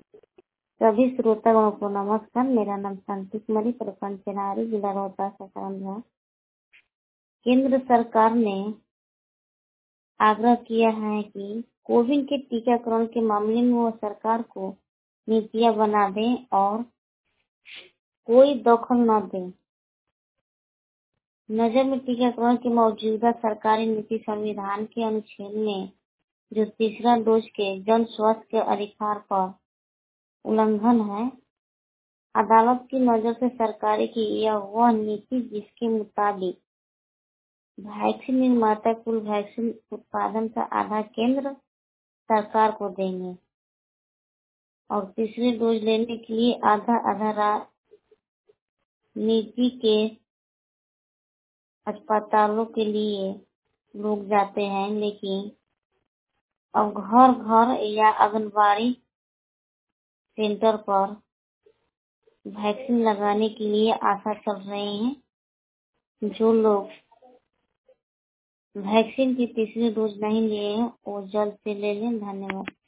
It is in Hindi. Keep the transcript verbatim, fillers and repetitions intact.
सभी श्रोतागणों को नमस्कार। मेरा नाम शांति कुमारी, प्रखंड चेनारी, जिला रोहतास, आसाम है। केंद्र सरकार ने आग्रह किया है कि कोविड के टीकाकरण के मामले में वो सरकार को नीतियां बना दें और कोई दखल न दे। नजर में टीकाकरण की मौजूदा सरकारी नीति संविधान के अनुच्छेद में जो तीसरा डोज के जन स्वास्थ्य के अधिकार पर उल्लंघन है। अदालत की नजर से सरकारी की यह वह नीति जिसके मुताबिक वैक्सीन निर्माता कुल वैक्सीन उत्पादन का आधा केंद्र सरकार को देंगे और तीसरे डोज लेने के लिए आधा आधा नीति के अस्पतालों के लिए लोग जाते हैं, लेकिन अब घर घर या आंगनबाड़ी सेंटर पर वैक्सीन लगाने के लिए आशा चल रहे हैं। जो लोग वैक्सीन की तीसरी डोज नहीं लिए हैं वो जल्द से ले लें। धन्यवाद।